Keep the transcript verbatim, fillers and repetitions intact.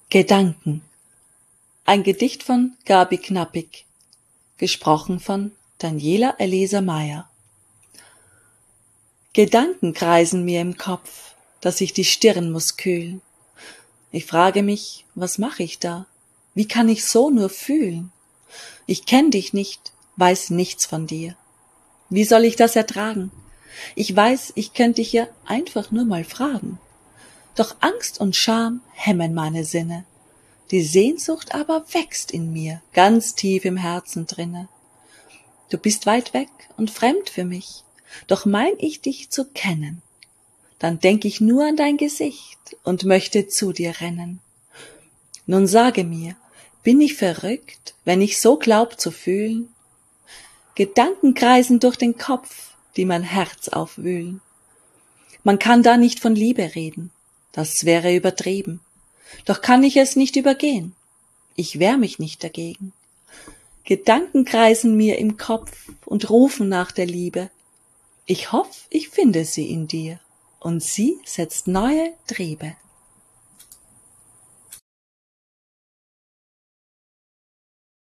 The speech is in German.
Gedanken. Ein Gedicht von Gabi Knappig, gesprochen von Daniela Elisa Meyer. Gedanken kreisen mir im Kopf, dass sich die Stirn muss kühlen. Ich frage mich, was mach ich da? Wie kann ich so nur fühlen? Ich kenn dich nicht, weiß nichts von dir. Wie soll ich das ertragen? Ich weiß, ich könnt dich ja einfach nur mal fragen. Doch Angst und Scham hemmen meine Sinne. Die Sehnsucht aber wächst in mir, ganz tief im Herzen drinne. Du bist weit weg und fremd für mich, doch mein ich dich zu kennen. Dann denk ich nur an dein Gesicht und möchte zu dir rennen. Nun sage mir, bin ich verrückt, wenn ich so glaub zu fühlen? Gedanken kreisen durch den Kopf, die mein Herz aufwühlen. Man kann da nicht von Liebe reden, das wäre übertrieben. Doch kann ich es nicht übergehen, ich wehr mich nicht dagegen. Gedanken kreisen mir im Kopf und rufen nach der Liebe. Ich hoff, ich finde sie in dir, und sie setzt neue Triebe.